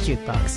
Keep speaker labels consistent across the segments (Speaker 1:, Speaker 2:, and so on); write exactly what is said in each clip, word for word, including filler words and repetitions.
Speaker 1: Jukebox.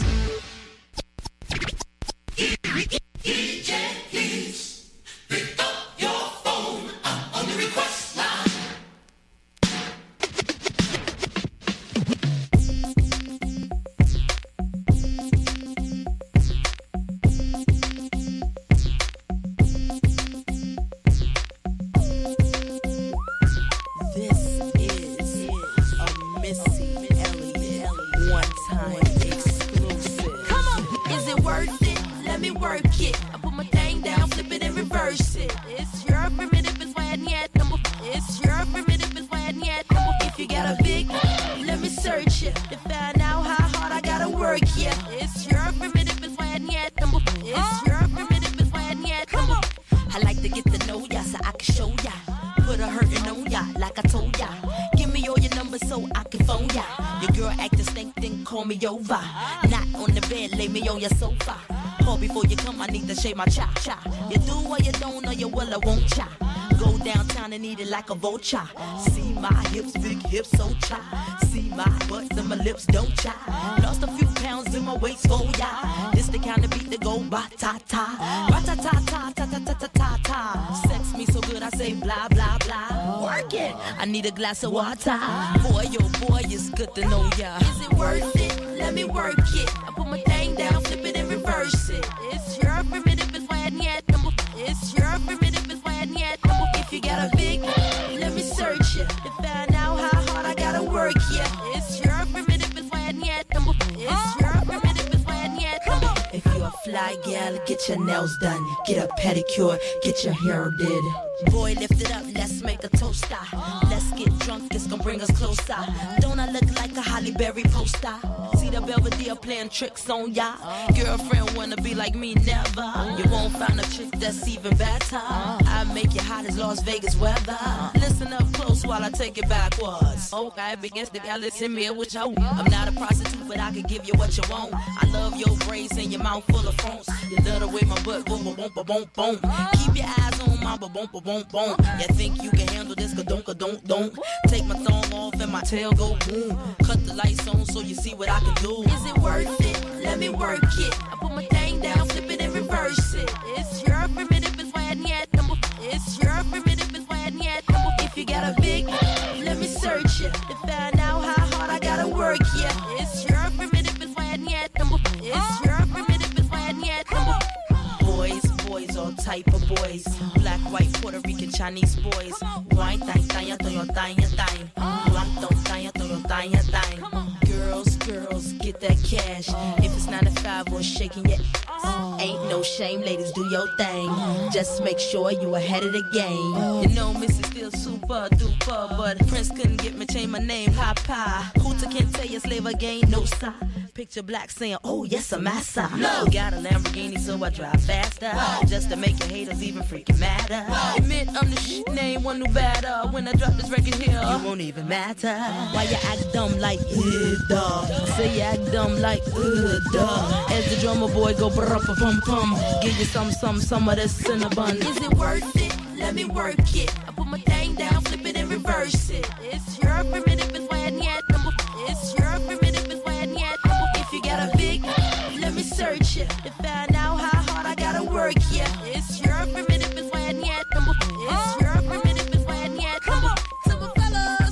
Speaker 2: Over. Not on the bed, lay me on your sofa. Call before you come, I need to shave my cha cha. You do or you don't, or you will, I won't cha. Go downtown and eat it like a vulture. See my hips, big hips, so cha. See my butts and my lips, don't cha. Lost a few pounds in my waist, oh yeah. This the kind of beat that go ba ta ta, ba ta ta ta ta ta ta ta ta ta. Sex me so good, I say blah blah blah. Work it. I need a glass of water. Boy, oh boy, it's good to know ya. Is it worth it? Let me work it. I put my thing down, flip it and reverse it. It's your primitive, it's why I need number. It's your primitive, it's why I need number. If you got a big, let me search it. To find out how hard I gotta work, yeah. It's your primitive, it's why I need number. It's your primitive, it's why I need number. If you a fly gal, get your nails done. Get a pedicure, get your hair did. Boy, lift it up, let's make a toaster. Let's get drunk, it's gonna bring us closer. Don't I look like a Halle Berry poster? See the Belvedere playing tricks on ya. Girlfriend wanna be like me, never. You won't find a chick that's even better. I make you hot as Las Vegas weather. Listen up close while I take it backwards. Okay, begins the guy, listen me what you want. I'm not a prostitute, but I can give you what you want. I love your braids and your mouth full of phones. You love the way my butt boom, boom, boom, boom, boom. Keep your eyes on my boom, boom, boom, boom. You think you can handle this? Ka-don't, ka-don't, don't. Take my thumb off and my tail go boom. Cut the lights on so you see what I can do. Is it worth it? Let me work it. I put my thing down, flip it and reverse it. It's your primitive, it's why I need number. It's your primitive, it's why I need number. If you got a big, let me search it. To find out how hard I gotta work, yeah. It's your primitive, it's why I need number. It's your primitive, it's why I need number. Boys, boys, all type of boys. Black, white, Puerto Rican, Chinese boys. Wine, thang, thang, thang, thang, thang. Blanc, thang, thang, thang, thang. Girls, girls, get that cash. If it's nine to five or shaking your ass, ain't no shame, ladies, do your thing. Just make sure you ahead of the game. You know, Missus Still super duper, but Prince couldn't get me change my name. Papa, Hooter can't tell you slave again, no sign. Picture black saying, oh yes, I'm massa. No. Got a Lamborghini, so I drive faster. Whoa. Just to make your haters even freaking madder. Whoa. Admit I'm the shit, name one new batter. When I drop this record here, you won't even matter. Why you act dumb like, uh, duh. Say you act dumb like, uh, duh. As the drummer boy go brr pum pum. Give you some, some, some of this cinnamon. Is it worth it? Let me work it. I put my thing down, flip it and reverse it. It's your primitive, it's why I need number. It's your primitive, it's why I need number. If you got a big, let me search it. To find out how hard I gotta work, yeah. It's your primitive, it's why I need number. It's your primitive, it's why I need number. Super fellas,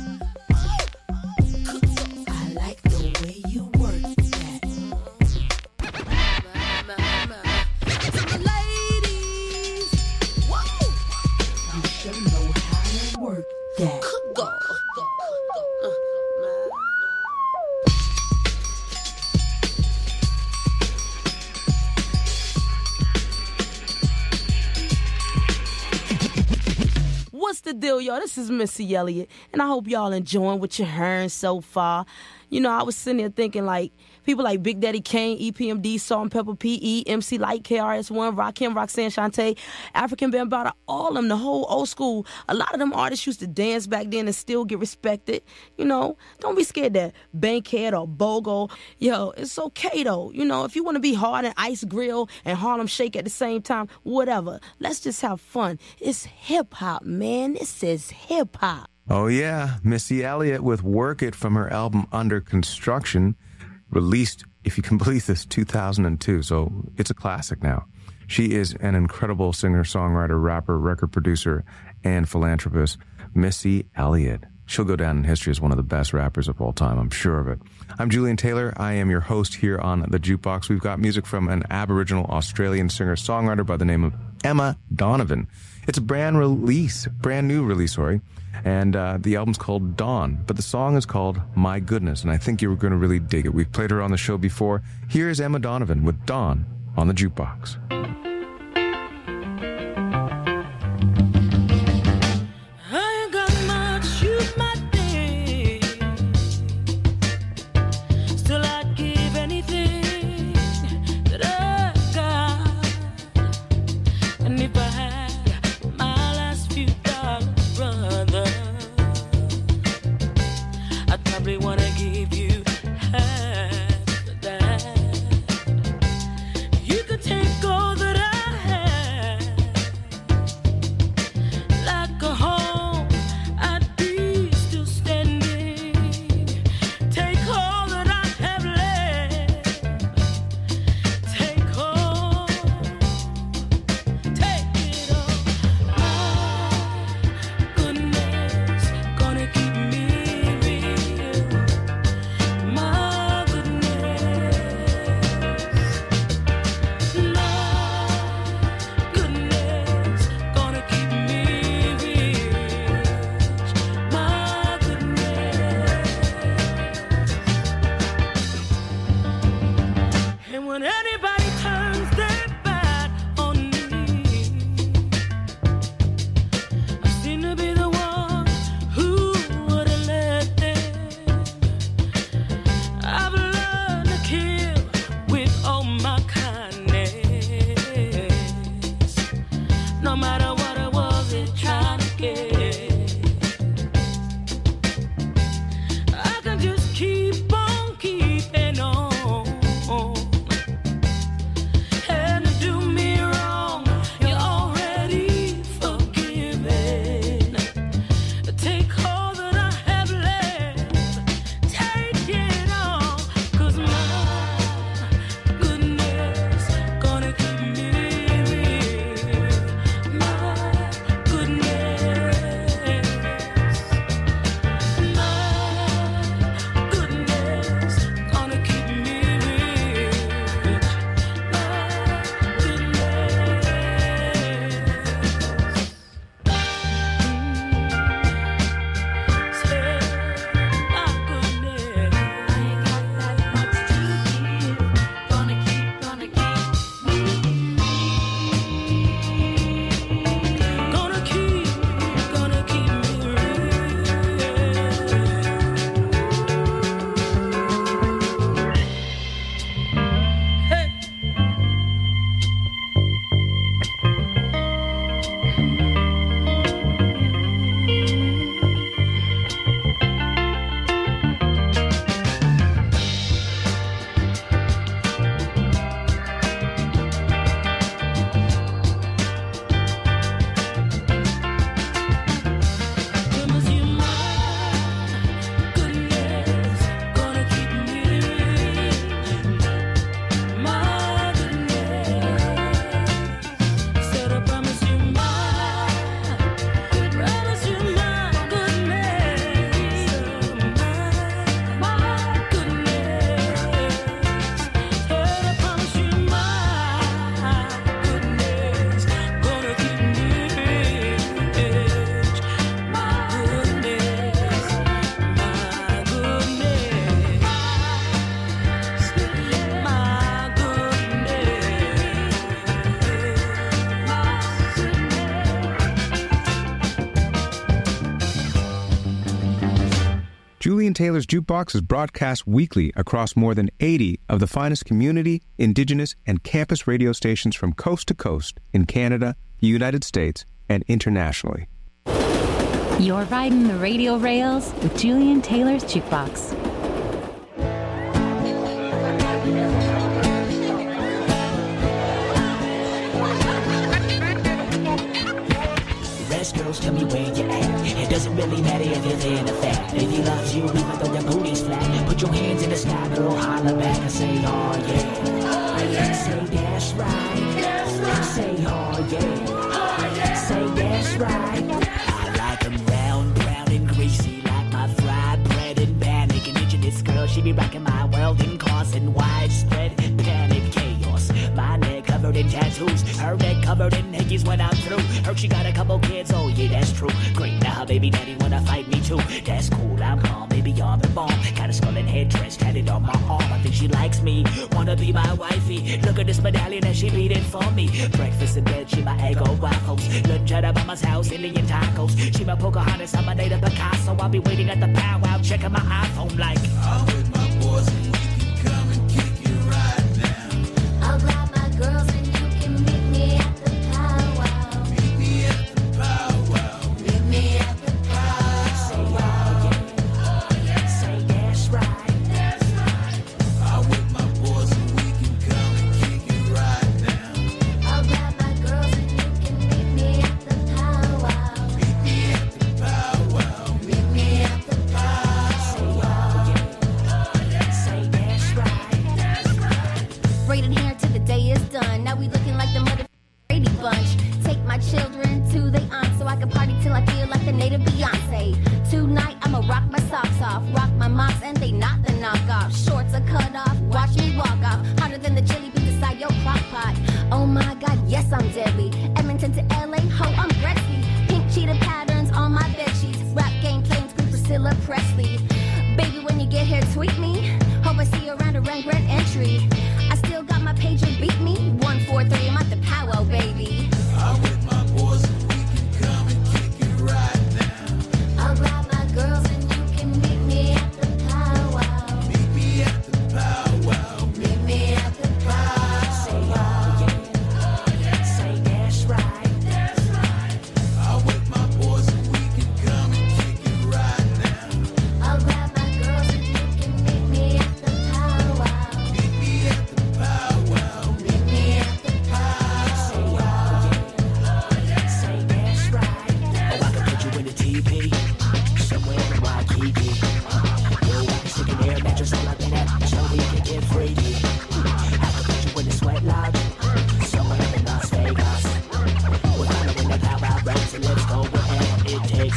Speaker 2: I like the way you work that. To my ladies, whoa, you should know how to work that. Go. What's the deal, y'all? This is Missy Elliott, and I hope y'all enjoying what you're hearing so far. You know, I was sitting there thinking, like, people like Big Daddy Kane, E P M D, Salt and Pepper P E, M C Light, K R S One, Rakim, Roxanne Shante, African Bambaataa, all of them, the whole old school. A lot of them artists used to dance back then and still get respected. You know, don't be scared that Bankhead or Bogo. Yo, it's okay, though. You know, if you want to be hard and Ice Grill and Harlem Shake at the same time, whatever. Let's just have fun. It's hip-hop, man. This is hip-hop.
Speaker 3: Oh, yeah. Missy Elliott with Work It from her album Under Construction.
Speaker 1: released, if you can believe this, two thousand two, so it's a classic now. She is an incredible singer-songwriter, rapper, record producer, and philanthropist, Missy Elliott. She'll go down in history as one of the best rappers of all time, I'm sure of it. I'm Julian Taylor. I am your host here on The Jukebox. We've got music from an Aboriginal Australian singer-songwriter by the name of Emma Donovan. It's a brand release, brand new release, sorry, and uh, the album's called Dawn, but the song is called My Goodness, and I think you were going to really dig it. We've played her on the show before. Here's Emma Donovan with Dawn on The Jukebox. Julian Taylor's Jukebox is broadcast weekly across more than eighty of the finest community, indigenous, and campus radio stations from coast to coast in Canada, the United States, and internationally.
Speaker 3: You're riding the radio rails with Julian Taylor's Jukebox.
Speaker 4: Girls, tell me where you're at. It doesn't really matter if you're there in the fact. If he loves you, even though your booty's flat, put your hands in the the sky, girl, holler back and say, oh yeah. Oh yeah. Say that's right. That's right. Say oh yeah. Oh yeah. Say that's right. I like them round, brown and greasy, like my fried bread and bannock. And each of this girl, she be rocking my world and causing widespread panic, chaos. My neck covered in tattoos, her neck covered in hickeys when I'm through. Heard she got a couple kids, oh yeah, that's true. Great, now her baby daddy wanna fight me too. That's cool, I'm calm, baby, I'm the bomb. Got a skull and headdress tatted on my arm. I think she likes me, wanna be my wifey. Look at this medallion and she beat it for me. Breakfast in bed, she my Eggo waffles. Lunch at her mama's house, Indian tacos. She my Pocahontas, I'm a native Picasso. I'll be waiting at the powwow, checking my iPhone like
Speaker 5: I'm with my boys and we can come and kick it right now.
Speaker 6: I'll grab my girls and you can meet me at the powwow.
Speaker 5: Meet me at the powwow.
Speaker 6: Meet me at the powwow.
Speaker 4: say oh yeah, say that's right.
Speaker 6: That's right.
Speaker 5: I'm with my boys and we can come and kick it right now.
Speaker 6: I'll grab my girls and you can meet me at the powwow.
Speaker 5: Meet me at the powwow.
Speaker 6: Meet me at the powwow.
Speaker 4: Say that's right.
Speaker 6: That's right. Braiding hair till the day is done. Now we looking like the mother Brady Bunch. Take my children to they aunt so I can party till I feel like a native Beyonce. Tonight I'ma rock my socks off, rock my mocks and they not the knockoff. Shorts are cut off, watch me walk off, hotter than the chili beans inside your crock pot. Oh my God, yes I'm deadly. Edmonton to L A, ho I'm Gretzky. Pink cheetah patterns on my bed sheets. Rap game playing scream Priscilla Presley. Baby, when you get here, tweet me. Hope I see you around a rank red entry. I still got my pager, beat me. one four three, I'm at the powwow, baby.
Speaker 5: I'm with my boys and we can come and kick it right now.
Speaker 6: I'll grab my girls and you can meet me at the powwow.
Speaker 5: Meet me at the powwow.
Speaker 6: Meet me at the powwow.
Speaker 4: Say that's right.
Speaker 6: That's right.
Speaker 5: I'm with my boys and we can come and kick it right now.
Speaker 6: I'll grab my girls and you can meet me at the powwow.
Speaker 5: Meet me at the powwow.
Speaker 6: Meet me at the powwow.
Speaker 4: Say that's right. Oh, I can put you in a T P somewhere in Waikiki. Yo, I can stick an air mattress all up in that so we can get freaky. I can put you in a sweat lodge somewhere in Las Vegas. We're following the powwow roads and let's go wherever it takes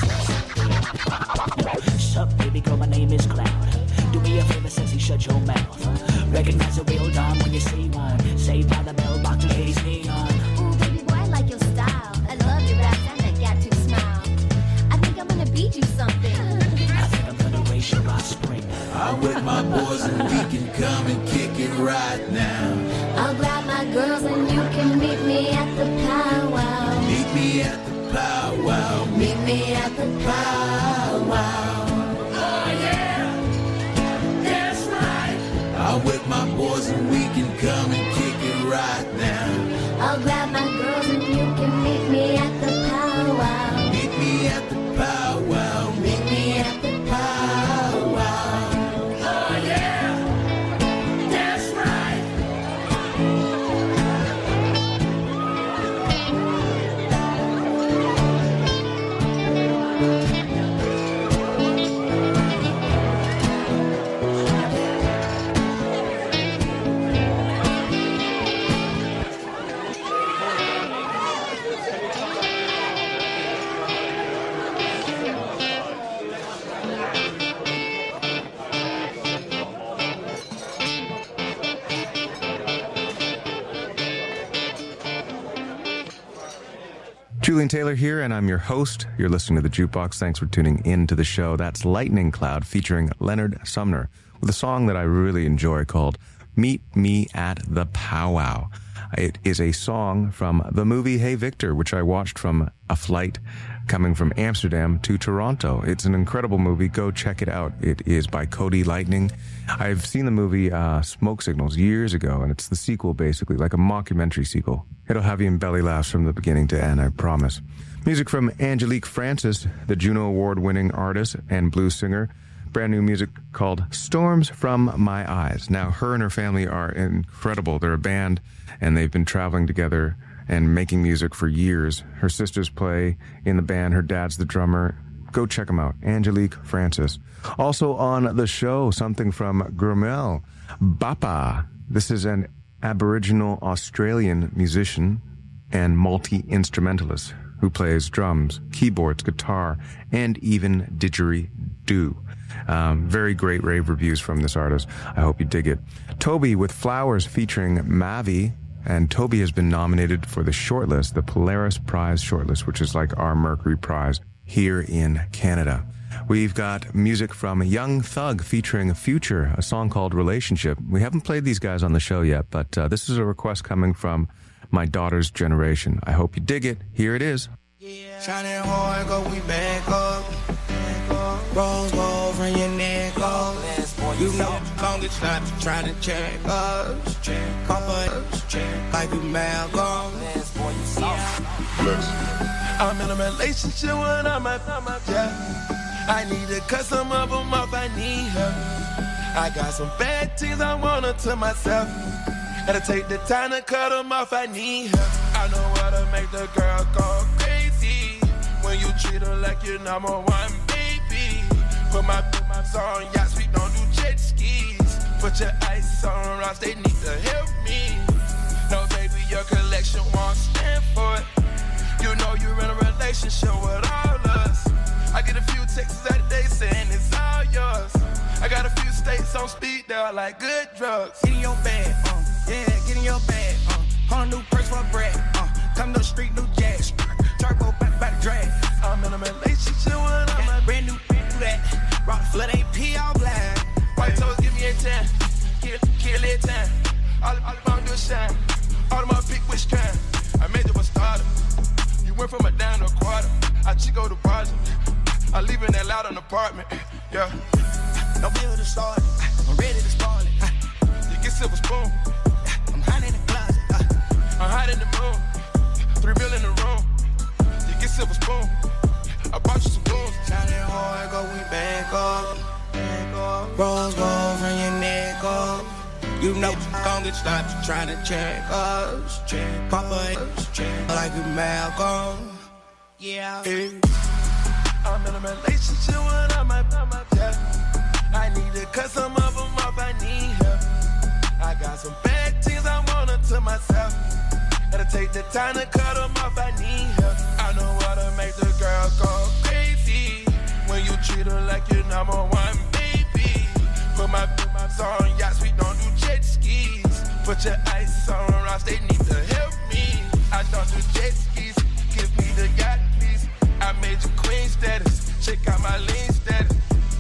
Speaker 4: us. Sup, baby girl, my name is Cloud. Do me a favor, sexy, shut your mouth. Recognize a real Don when you see one. Saved by the mailbox in case neon.
Speaker 6: Ooh, baby boy, I like your style. I love your rap and that got to smile. I think I'm gonna beat you something.
Speaker 4: I think I'm gonna race your offspring.
Speaker 5: I'm with my boys and we can come and kick it right now.
Speaker 6: I'll grab my girls and you can meet me at the powwow.
Speaker 5: Meet me at the powwow.
Speaker 6: Meet me at the powwow.
Speaker 5: I'm with my boys and we can come and kick it right now.
Speaker 6: I'll grab my girls and you can meet me at the powwow.
Speaker 5: Meet me at the powwow.
Speaker 6: Meet me at the powwow.
Speaker 5: Oh yeah, that's right.
Speaker 1: Julian Taylor here, and I'm your host. You're listening to The Jukebox. Thanks for tuning in to the show. That's Lightning Cloud featuring Leonard Sumner with a song that I really enjoy called Meet Me at the Powwow. It is a song from the movie Hey Victor, which I watched from a flight coming from Amsterdam to Toronto. It's an incredible movie. Go check it out. It is by Cody Lightning. I've seen the movie uh, Smoke Signals years ago, and it's the sequel, basically, like a mockumentary sequel. It'll have you in belly laughs from the beginning to end, I promise. Music from Angelique Francis, the Juno Award-winning artist and blues singer. Brand new music called Storms from My Eyes. Now, her and her family are incredible. They're a band, and they've been traveling together and making music for years. Her sisters play in the band. Her dad's the drummer. Go check them out. Angelique Francis. Also on the show, something from Gurmel. Bapa. This is an Aboriginal Australian musician and multi-instrumentalist who plays drums, keyboards, guitar, and even didgeridoo. Um, very great rave reviews from this artist. I hope you dig it. Toby with Flowers featuring Mavi. And Toby has been nominated for the shortlist, the Polaris Prize shortlist, which is like our Mercury Prize here in Canada. We've got music from Young Thug featuring Future, a song called Relationship. We haven't played these guys on the show yet, but uh, this is a request coming from my daughter's generation. I hope you dig it. Here it is.
Speaker 5: Yeah. Shining hard, go we back up. Rose gold from your neck up. You know, longest time trying to check us. Couple like you Malcolm. I'm in a relationship when I'm at my yeah. I need to cut some of them off, I need her. I got some bad things I want her to myself. Gotta take the time to cut them off, I need her. I know how to make the girl go crazy. When you treat her like your number one baby. Put my put my on yachts, we don't do jet skis. Put your ice on rocks, they need to help me. No baby, your collection won't stand for it. You know you're in a relationship with all us. I get a few texts out of day saying it's all yours. I got a few states on speed, they're like good drugs. Get in your bag, uh, yeah, get in your bag, uh, on new perks for bread, uh, come to the street, new jazz, turbo back by the drag. I'm in a relationship when I'm a brand new do that. Rock flood A P all black. White toes give me a ten, kill, kill it ten. All all the bone do is shine. All of my pick which kind. I made you a starter. You went from a down to a quarter. I chico the project. I live in that loud an apartment. Yeah. No bill to start it. I'm ready to start it. You get silver spoon. I'm hot in the closet. I'm hot in the moon. Three bill in the room. You get silver spoon. I bought you some goons. Shining hard, go we back up. Rose gold from your neck up. You know you gon' get stopped trying to check us. Papa like you Malcolm. Yeah. Hey. I'm in a relationship when I'm at my yeah. I need to cut some of them off, I need her. I got some bad things I want her to myself. Gotta take the time to cut them off, I need her. I know how to make the girl go crazy. When you treat her like your number one baby. Put my, put my on yachts, we don't do jet skis. Put your ice on rocks, they need to help me. I don't do jet skis, give me the yacht please. I made you queen status, check out my lean status.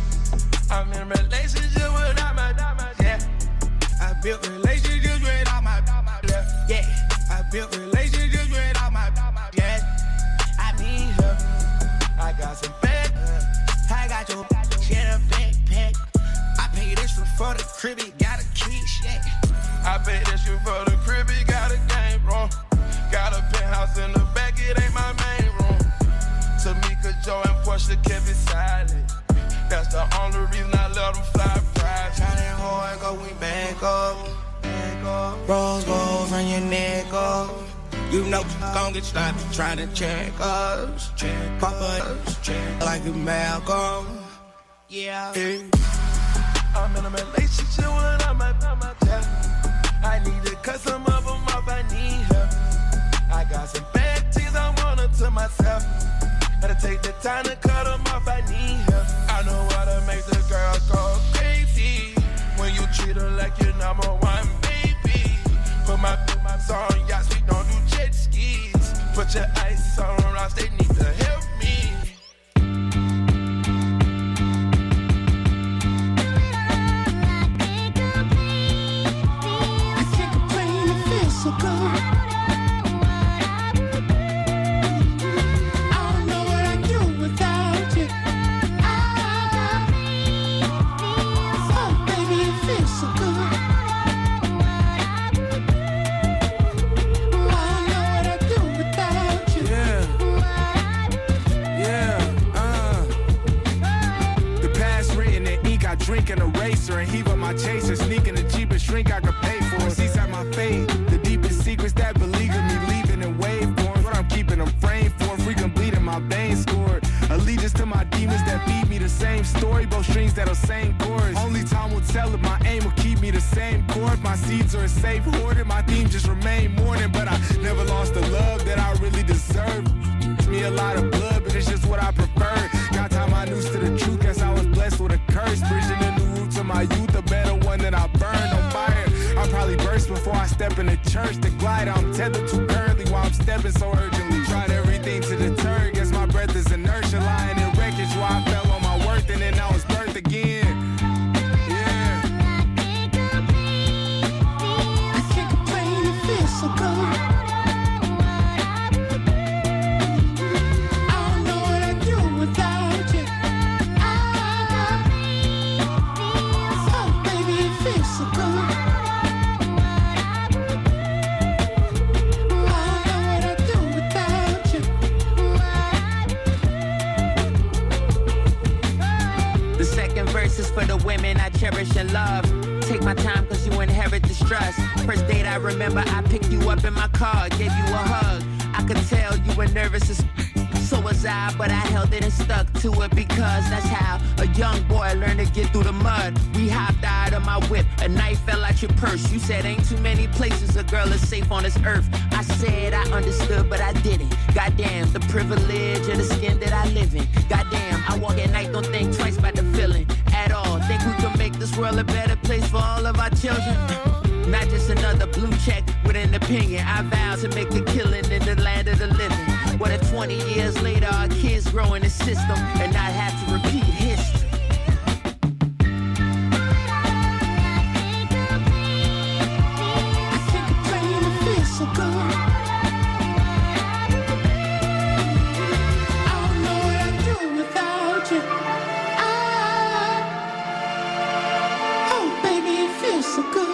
Speaker 5: I'm in a relationship without my, yeah. I built relationships without my, yeah. I built relationships without my, yeah. I need her. I got some bad, I got your shit a backpack. I paid extra for the crib, it got a key, shit. I paid extra for the crib, it got a game room. Got a penthouse in the back, it ain't my main room. Tamika, Joe, and Portia kept it silent. That's the only reason I let them fly private. Shining hard, go we back up. Rose gold from your neck up. You know you gon' get stopped trying to check us. Papa like you Malcolm. Yeah. Hey. I'm in a relationship when I'm at my yeah. I need to cut some of them off, I need her. I got some bad things I want her to myself. Gotta take the time to cut them off, I need her. I know how to make the girl go crazy. When you treat her like your number one baby. Put my, put my on yachts, we don't do jet skis. Put your ice on rocks, they need to help me.
Speaker 7: I can't complain, it feels so good.
Speaker 8: Drinking a racer and heave up my chaser. Sneaking the cheapest drink I could pay for. Seats at my fade. The deepest secrets that beleaguer me. Leaving in wave forms. What I'm keeping them framed for. Freaking bleeding my veins scored. Allegiance to my demons same story, both strings that'll same chords. Only time will tell if my aim will keep me the same chord. My seeds are safe hoarded, my theme just remain mourning. But I never lost the love that I really deserve. It's me a lot of blood, but it's just what I prefer. Got time I noose to the truth, guess I was blessed with a curse. Bridging a new route to my youth, a better one that I burned on fire. I'll probably burst before I step in the church. The glider, I'm tethered too currently while I'm stepping so urgently. Tried everything to deter, guess my breath is inertia. Lying in wreckage where I fell on my worth and then I was birthed again. Yeah.
Speaker 7: I can't complain, it feels so good. I don't know what I'd do without you. Oh, baby, it feels so good.
Speaker 9: Verses for the women I cherish and love. Take my time cause you inherit this trust. First date I remember I picked you up in my car, gave you a hug. I could tell you were nervous as so was I, but I held it and stuck to it because that's how a young boy learned to get through the mud. We hopped out of my whip, a knife fell out your purse. You said ain't too many places a girl is safe on this earth. I said I understood, but I didn't. Goddamn, the privilege of the skin that I live in. Goddamn, I walk at night, don't think twice about the feeling at all. Think we can make this world a better place for all of our children? Not just another blue check with an opinion. I vow to make a killing in the land of the living. What if twenty years later our kids grow in the system and not have to repeat history?
Speaker 7: I can't complain, it feels so good. I don't know what I'd do without you. Ah, oh, baby, it feels so good.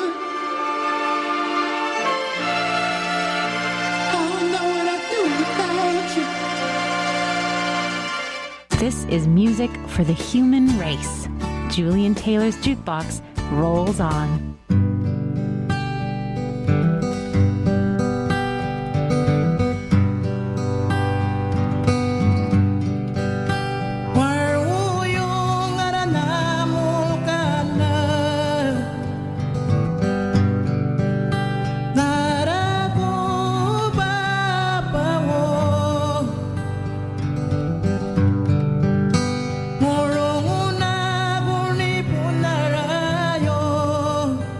Speaker 3: This is music for the human race. Julian Taylor's Jukebox rolls on.
Speaker 7: Moronguna guni punarayo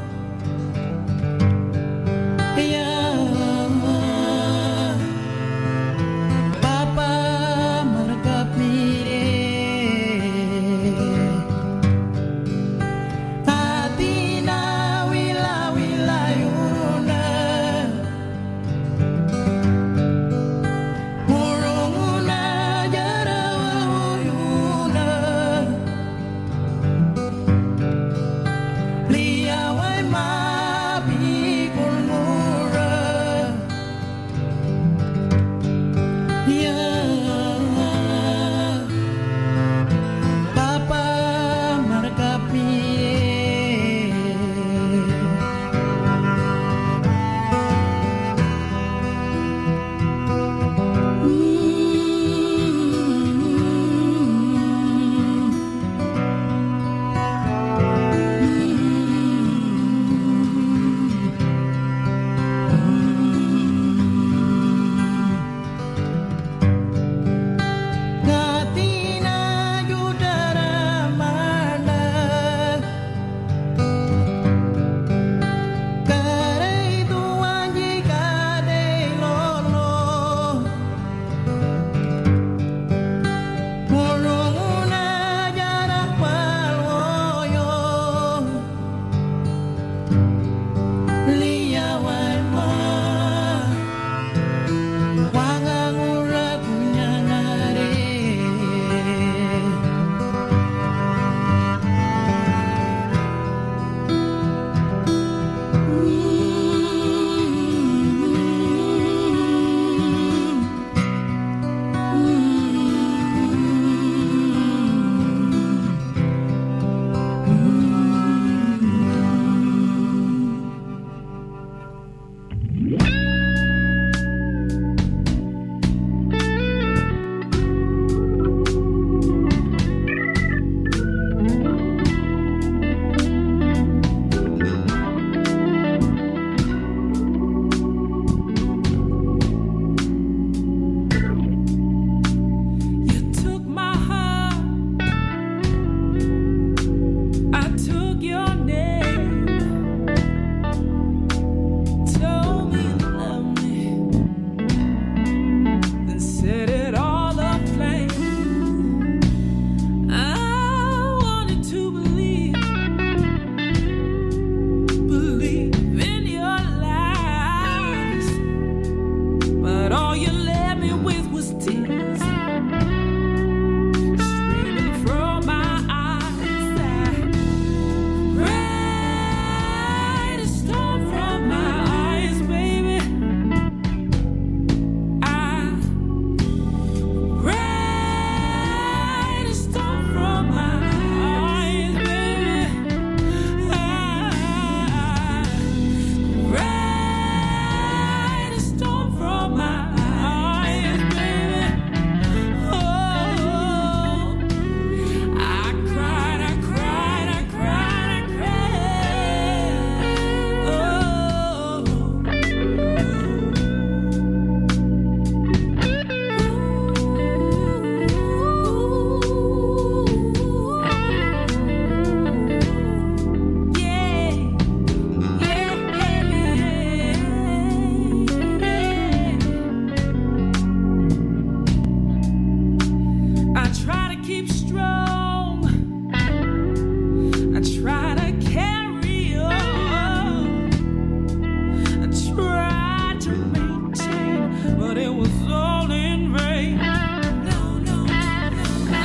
Speaker 10: but it was all in vain. No, no, no. I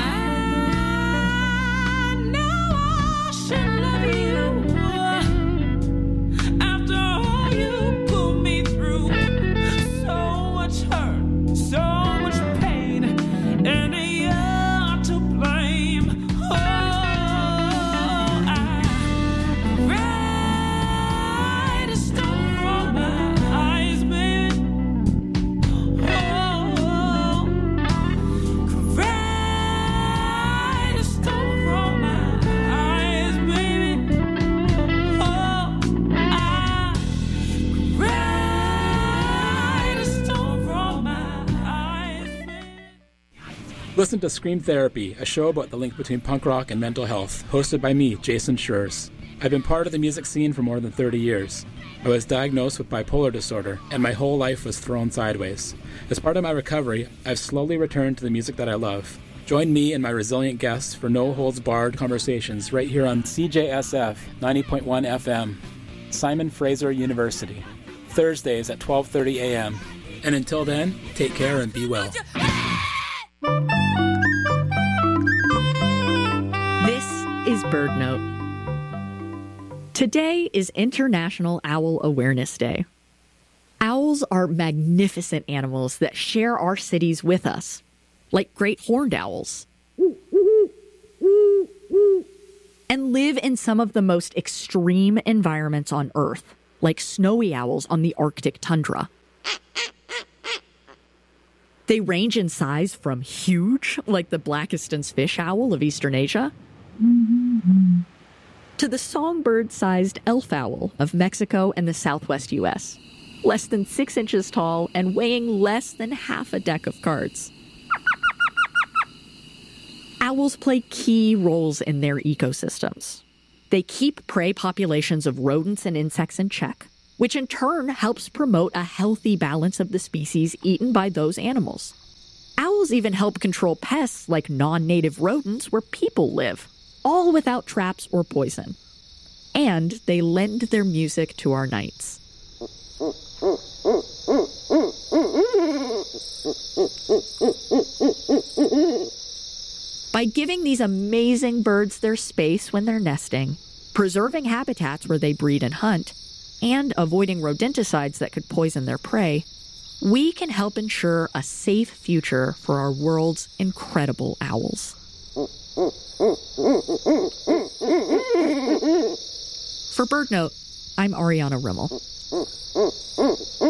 Speaker 10: know I should love you after all you put me through. So much hurt, so much pain, and you're to blame. Oh, I cried a stone from my eyes, baby. Oh, cried a stone from my eyes, baby. Oh, I cried a stone from my eyes, baby.
Speaker 11: Listen to Scream Therapy, a show about the link between punk rock and mental health, hosted by me, Jason Schurz. I've been part of the music scene for more than thirty years. I was diagnosed with bipolar disorder, and my whole life was thrown sideways. As part of my recovery, I've slowly returned to the music that I love. Join me and my resilient guests for no-holds-barred conversations right here on C J S F ninety point one F M, Simon Fraser University, Thursdays at twelve thirty a.m. And until then, take care and be well.
Speaker 12: This is Bird Note. Today is International Owl Awareness Day. Owls are magnificent animals that share our cities with us, like great horned owls, and live in some of the most extreme environments on Earth, like snowy owls on the Arctic tundra. They range in size from huge, like the Blakiston's fish owl of Eastern Asia, to the songbird-sized elf owl of Mexico and the southwest U S, less than six inches tall and weighing less than half a deck of cards. Owls play key roles in their ecosystems. They keep prey populations of rodents and insects in check, which in turn helps promote a healthy balance of the species eaten by those animals. Owls even help control pests like non-native rodents where people live, all without traps or poison. And they lend their music to our nights. By giving these amazing birds their space when they're nesting, preserving habitats where they breed and hunt, and avoiding rodenticides that could poison their prey, we can help ensure a safe future for our world's incredible owls. For BirdNote, I'm Ariana Rimmel.